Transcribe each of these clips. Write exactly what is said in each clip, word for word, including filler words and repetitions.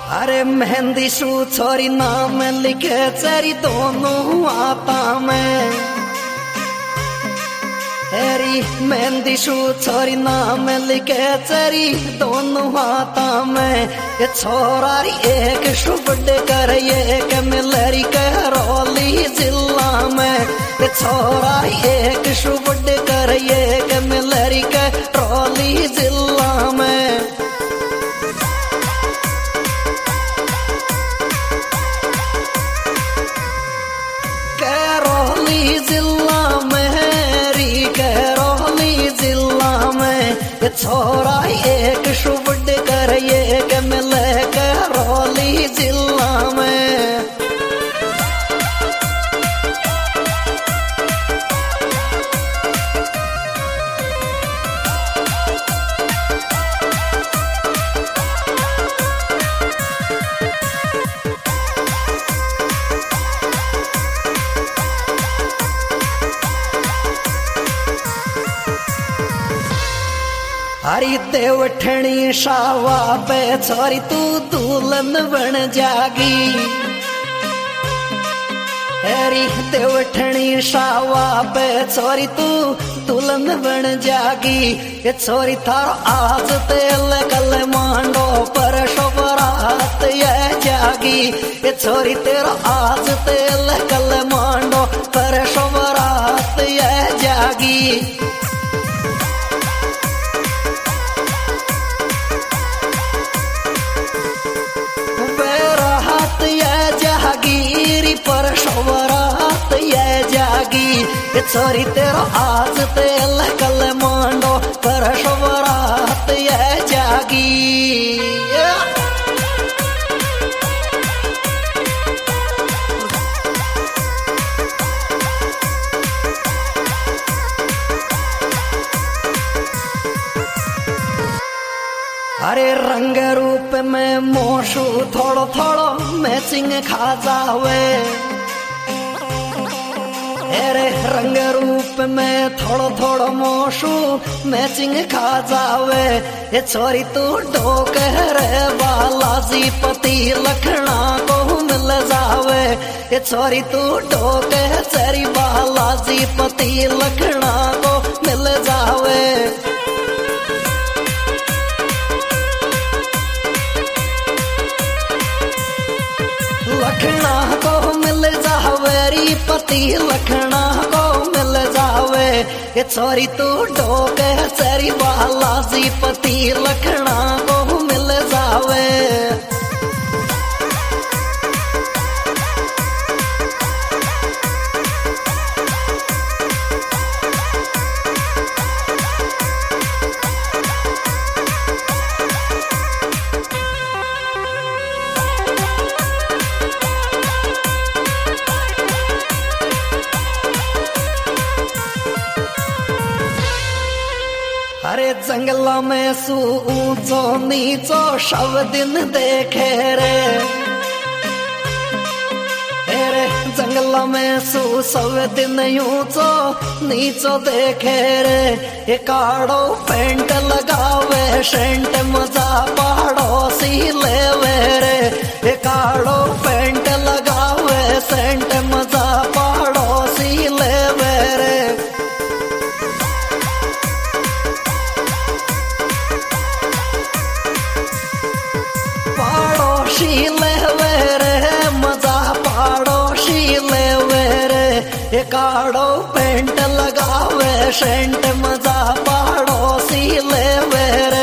अरे मेहंदी सू छोरी नाम लिखे चरी दोनों आता में। हेरी मेहंदी सू छोरी नाम लिखे चरी दोनों आता में। ये छोरारी एक शुबड़े कर एक मिलरी करौली जिला में। ये छोरारी एक शुबड़े कर एक मिलरी करौली जिला में। जिला मेरी करौली जिला में ये छोरा एक शुबड़ कर एक मिले करौली जिला में। हरी देवठणी शावा पे छोरी तू दुल्हन बन जागी। हरी देवठणी शावा पे छोरी तू दुल्हन बन जागी। ये छोरी थारो आज तेल कल मांडो पर शोभरात ये जागी। ये छोरी तेरा आज तेल कल मांडो पर शोभरात ये जागी। जागीरी पर शोभरात ये जागी। ये छोरी तेरा आज तेल कल मांडो पर शोभरात ये जागी। अरे रंग रूप में मोशू थोड़ो थोड़ो मैचिंग खा जावे। अरे रंग रूप में थोड़ो थोड़ो मोशू मैचिंग खा जावे। ये छोरी तू डोक रे बालाजी पति लखना को मिल जावे। ये छोरी तू डोक चरी बालाजी पति लखना को मिल जावे। लखना को मिल जावे पति लखना को मिल जावे। ये छोरी तू डोक चरी बालाजी पति लखना को मिल जावे। अरे जंगला में सू ऊंचो नीचो शव दिन देखे रे। अरे जंगला में सू सब दिन ऊंचो नीचो देखे रे। ये काड़ो पेंट लगावे सेंट मजा पहाड़ो सी लेवे रे। ये काड़ो पेंट लगावे सेंट मजा पहाड़ो सी लेवे रे। मजा पाड़ोशी लेवे रे। ये काड़ो पेंट लगावे सेंट मजा पाड़ोशी लेवे रे।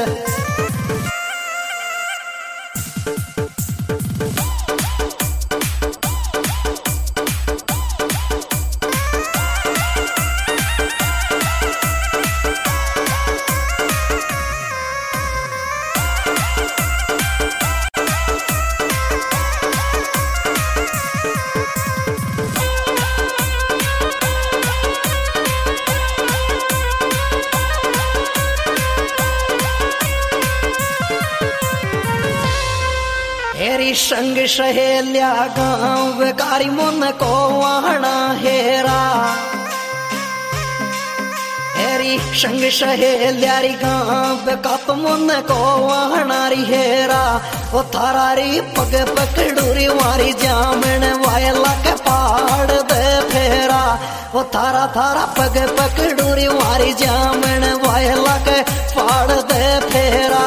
हेरी संग सहेलिया गाँव बेकारी मन को वहना हेरा। तेरी संग सहेल्यारी गाँव का तुमन को वहनारी हेरा ओ थारारी पग पकड़ूरी वारी जामन वायला के पहाड़ दे फेरा ओ थारा थारा पग पकड़ूरी वारी जामन वायला के पहाड़ दे फेरा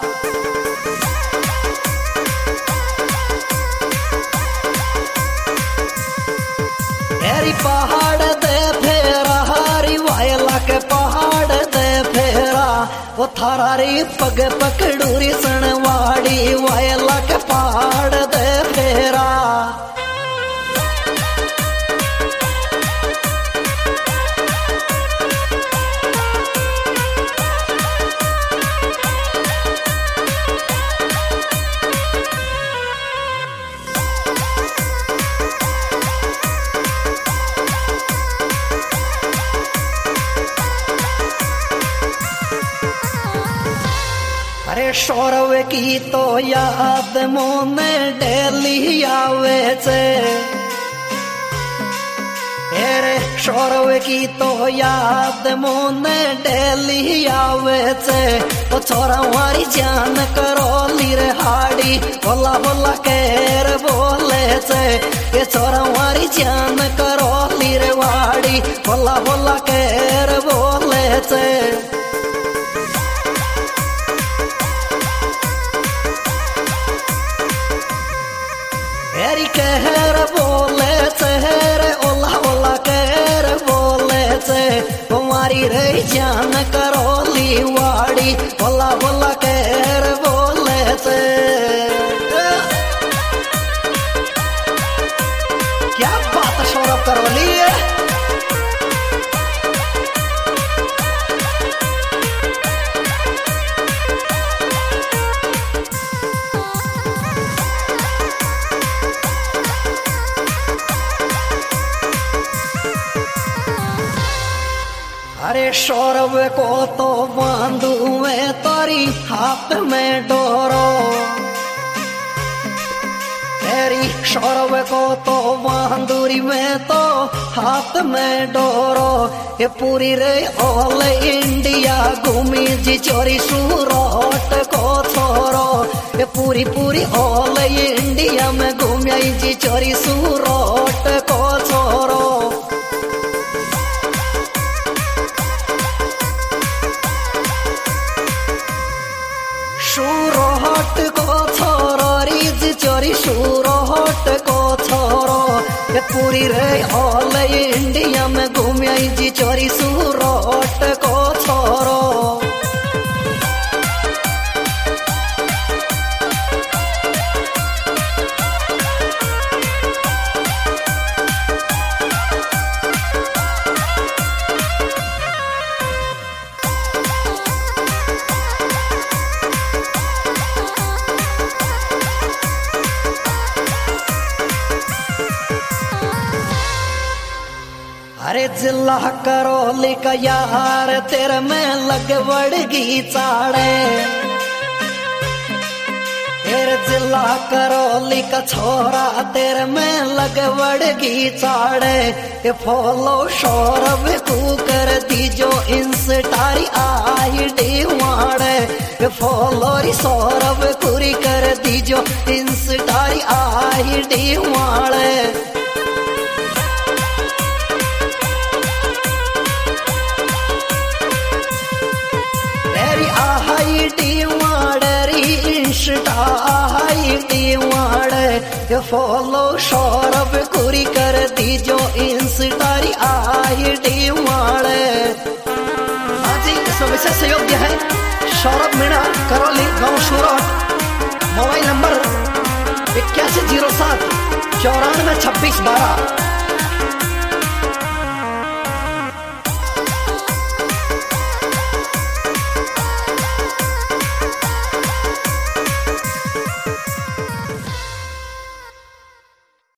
हेरी पहाड़ दे फेरा हारी वायला के पहाड़ दे फेरा वो थारारी पग पकड़ूरी सनवाड़ी वायला के पहाड़ दे फेरा अरे सौरव की तो याद मोने डेली आवे छे अरे सौरव की तो याद मोने डेली आवे छे ओ छोरा वारी जान करो लीर हाड़ी बोला बोला केर बोले छे ये छोरा वारी जान करो लीर वाड़ी बोला बोला केर बोले छे कहर बोले चेहरे ओला ओला कहर बोले चे तुम्हारी रे जान करो ली वाड़ी ओला ओला कहर बोले चे क्या बात सौरभ करो ली अरे सौरभ को तो बांधू मैं तारी हाथ में डोरो तेरी सौरभ को तो बांधूरी में तो हाथ में डोरो ये पूरी रे ऑल इंडिया घूमी जी चोरी सूरत को छोरो ये पूरी पूरी ऑल इंडिया में घूमी जी चोरी सूरत को छोरो सूरत को छोरो रीज चोरी सूरत को छोरो ये पूरी रे ऑल इंडिया में घूमी जी चोरी सूरत को छोरो अरे जिला करौली का यार तेरे में लग बड़गी चाड़े तेरे जिला करौली का छोरा तेरे में लग बड़गी चाड़े ये फॉलो सौरभ को कर दीजो इंस्टारी आई डी वाड़े ये फॉलो सौरभ पूरी कर दीजो इंस्टारी आई डी वाड़े ये फॉलो सौरभ कुरी कर दीजो इंस्टारी आई डी वाले आज इसमें विशेष सहयोग्य है सौरभ मीणा करौली गाँव सूरत मोबाइल नंबर इक्यासी जीरो सात चौरानवे छब्बीस बारह।